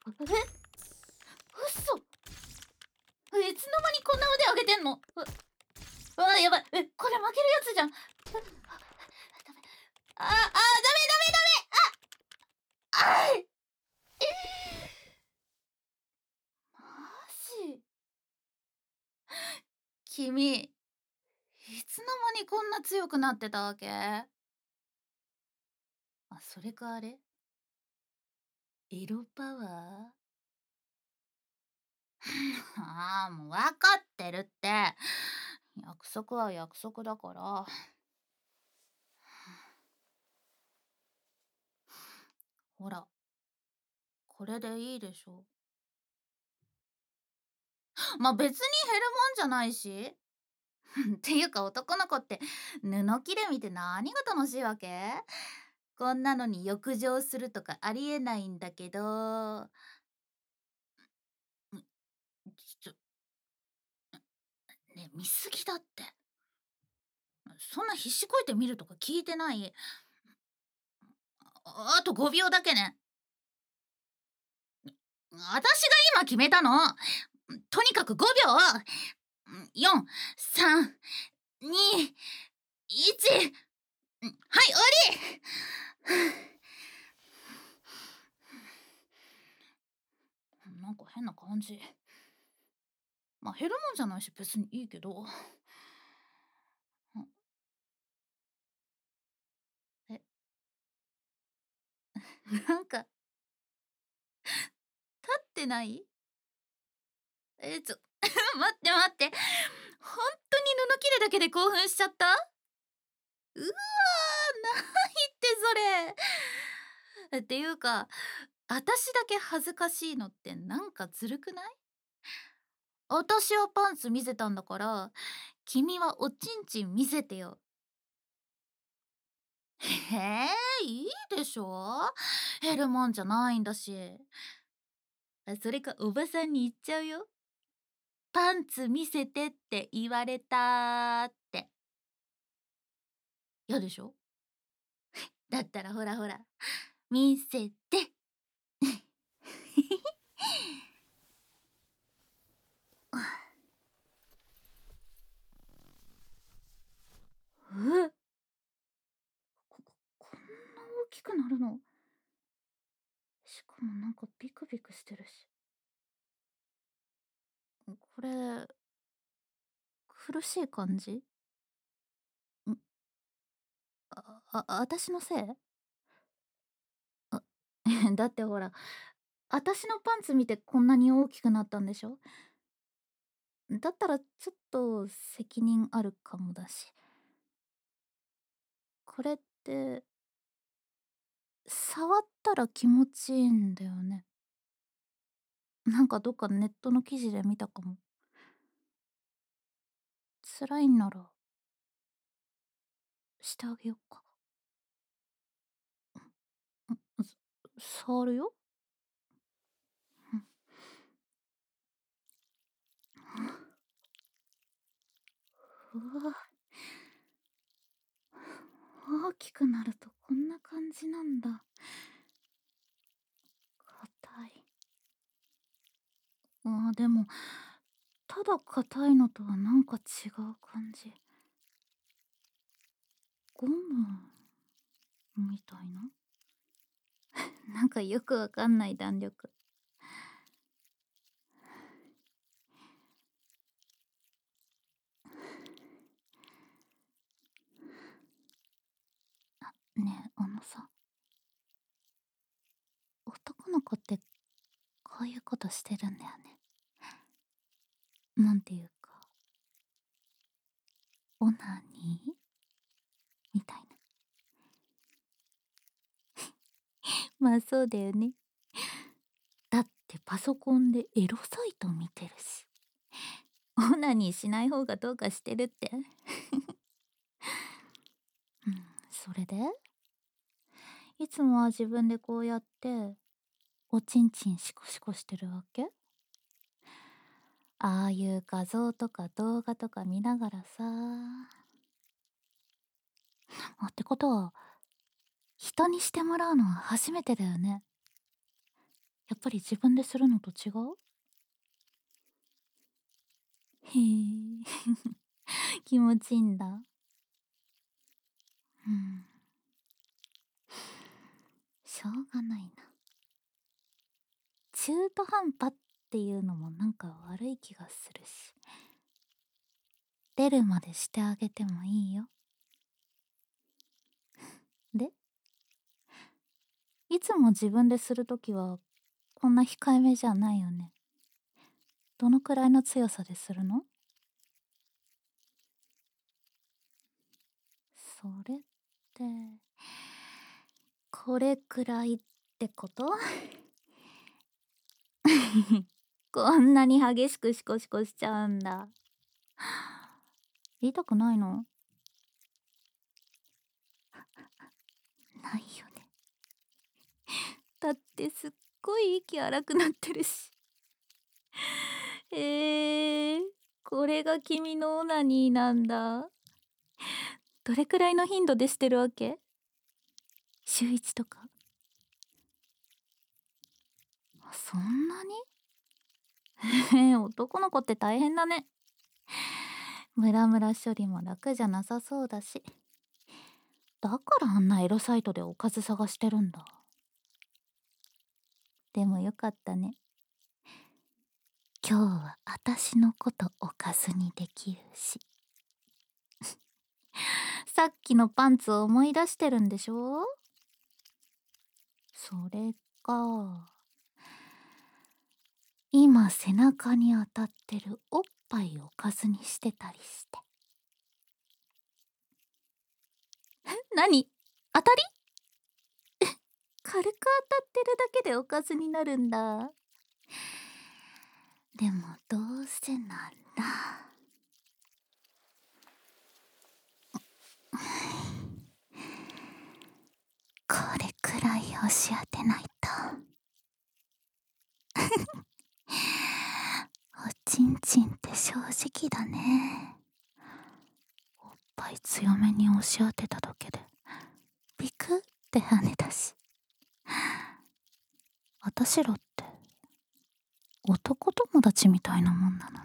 嘘。いつの間にこんな腕上げてんの？やばい。これ負けるやつじゃん。ダメ。ダメダメダメ。あい。マジ？君、いつの間にこんな強くなってたわけ？それかあれ？エロパワー？もう分かってるって。約束は約束だから。ほら、これでいいでしょ。別に減るもんじゃないし。っていうか男の子って布切れ見て何が楽しいわけ？こんなのに浴場するとかありえないんだけど。んちょ、ね、見すぎだって。そんな必死こいて見るとか聞いてない。あと5秒だけね。私が今決めたの。とにかく5秒。4、3、2、1。はい、終わり。なんか変な感じ。減るもんじゃないし別にいいけど。え、なんか立ってない？待って待って。本当に布切れだけで興奮しちゃった？うわー、ないってそれ。っていうか、私だけ恥ずかしいのってなんかずるくない？私はパンツ見せたんだから、君はおちんちん見せてよ。へえ、いいでしょ？減るもんじゃないんだし。それかおばさんに言っちゃうよ。パンツ見せてって言われたって。嫌でしょ？だったらほらほら、見せて。え、こんな大きくなるの？しかもなんかビクビクしてるし。これ、苦しい感じ？ん、私のせい？あ、だってほら、私のパンツ見てこんなに大きくなったんでしょ？だったらちょっと責任あるかもだし。これって、触ったら気持ちいいんだよね。なんかどっかネットの記事で見たかも。辛いんならしてあげよっか。触るよ。うん。うわ、大きくなるとこんな感じなんだ。硬い。でも、ただ硬いのとはなんか違う感じ。ゴムみたいな。なんかよくわかんない弾力。ねえ、さ、男の子ってこういうことしてるんだよね。なんていうか、オナニーみたいな。まあそうだよね。だってパソコンでエロサイト見てるし。オナニーしない方がどうかしてるって。うん、それでいつもは自分でこうやっておちんちんシコシコしてるわけ？ああいう画像とか動画とか見ながらさ。ってことは人にしてもらうのは初めてだよね。 やっぱり自分でするのと違う？へえ。気持ちいいんだ。うん。しょうがないな。中途半端っていうのもなんか悪い気がするし。出るまでしてあげてもいいよ。で、いつも自分でするときはこんな控えめじゃないよね。どのくらいの強さでするの？それって、これくらいってこと？こんなに激しくシコシコしちゃうんだ。痛くないの？ないよね。だってすっごい息荒くなってるし。これが君のオナニーなんだ。どれくらいの頻度でしてるわけ？週一とか？あ、そんなに？男の子って大変だね。ムラムラ処理も楽じゃなさそうだし。だからあんなエロサイトでおかず探してるんだ。でもよかったね。今日はあたしのことおかずにできるし。さっきのパンツを思い出してるんでしょ？それか。今背中に当たってるおっぱいをおかずにしてたりして。何？当たり？軽く当たってるだけでおかずになるんだ。でもどうせならこれくらい押し当てないと。おちんちんって正直だね。おっぱい強めに押し当てただけでビクって跳ねたし。あたしらって男友達みたいなもんなのに、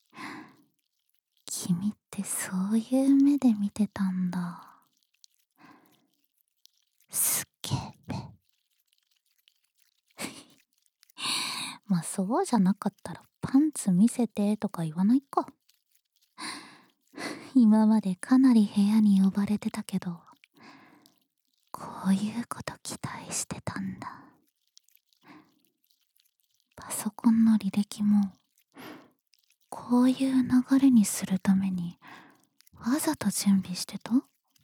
君ってそういう目で見てたんだ。スケベ。まあそうじゃなかったらパンツ見せてとか言わないか。今までかなり部屋に呼ばれてたけど、こういうこと期待してたんだ。パソコンの履歴もこういう流れにするためにわざと準備してた？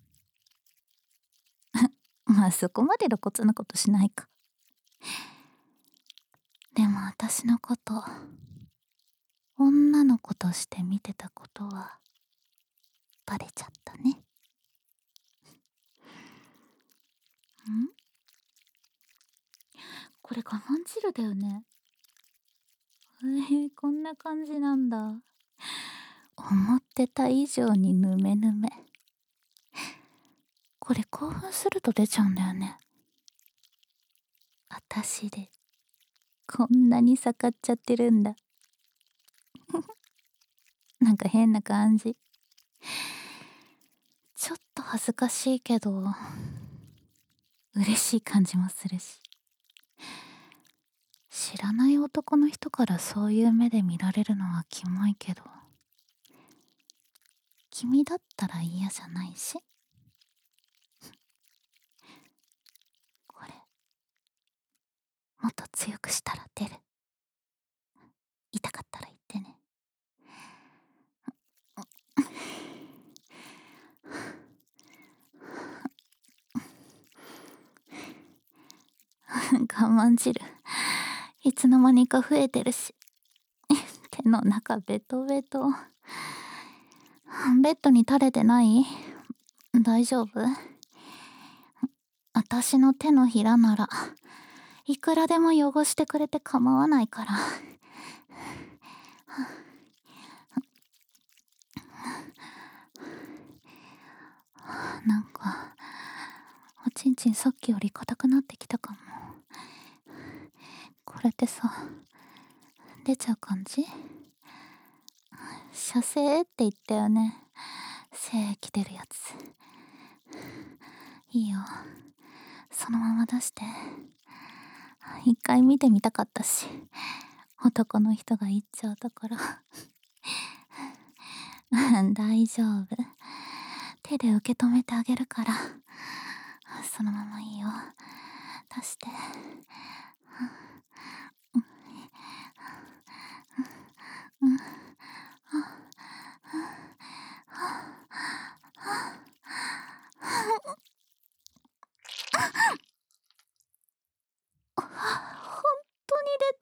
まあそこまで露骨なことしないか。でも私のこと女の子として見てたことはバレちゃったね。これ我慢汁だよね。こんな感じなんだ。思ってた以上にヌメヌメ。これ興奮すると出ちゃうんだよね。私でこんなに盛っちゃってるんだ。なんか変な感じ。ちょっと恥ずかしいけど嬉しい感じもするし。知らない男の人からそういう目で見られるのはキモいけど、君だったら嫌じゃないし。これもっと強くしたら出る。痛かったら言ってね。我慢汁いつの間にか増えてるし、手の中ベトベト。ベッドに垂れてない？大丈夫？私の手のひらならいくらでも汚してくれて構わないから。なんかおちんちんさっきより硬くなってきたかも。ここれってさ、出ちゃう感じ？射精って言ったよね。精液出るやつ。いいよ。そのまま出して。一回見てみたかったし、男の人が言っちゃうところ。大丈夫。手で受け止めてあげるから。そのままいいよ。出して。うん。本当に出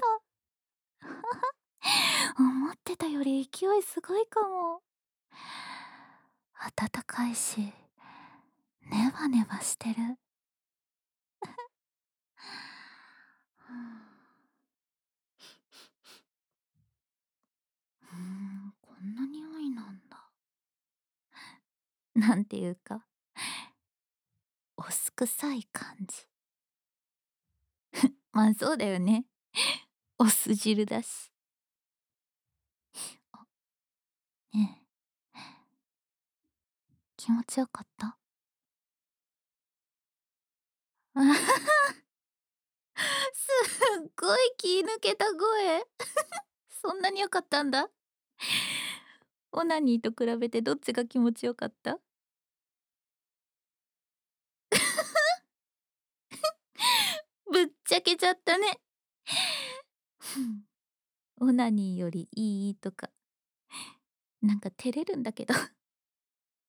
た。思ってたより勢いすごいかも。暖かいし、ネバネバしてる。こんな匂いなんだ。なんていうか、お酢臭い感じ。まあそうだよね。お酢汁だし。あ、ねえ、気持ちよかった？あはは、すっごい気抜けた声。そんなに良かったんだ。オナニーと比べてどっちが気持ちよかった？ぶっちゃけちゃったね。ふん、オナニーよりいいとか、なんか照れるんだけど。